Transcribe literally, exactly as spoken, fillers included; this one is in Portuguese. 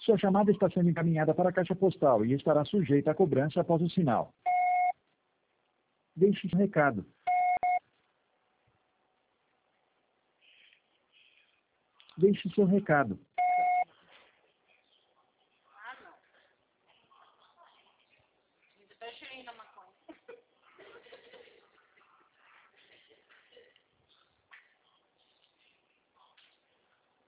Sua chamada está sendo encaminhada para a caixa postal e estará sujeita a cobrança após o sinal. Deixe seu recado. Deixe seu recado.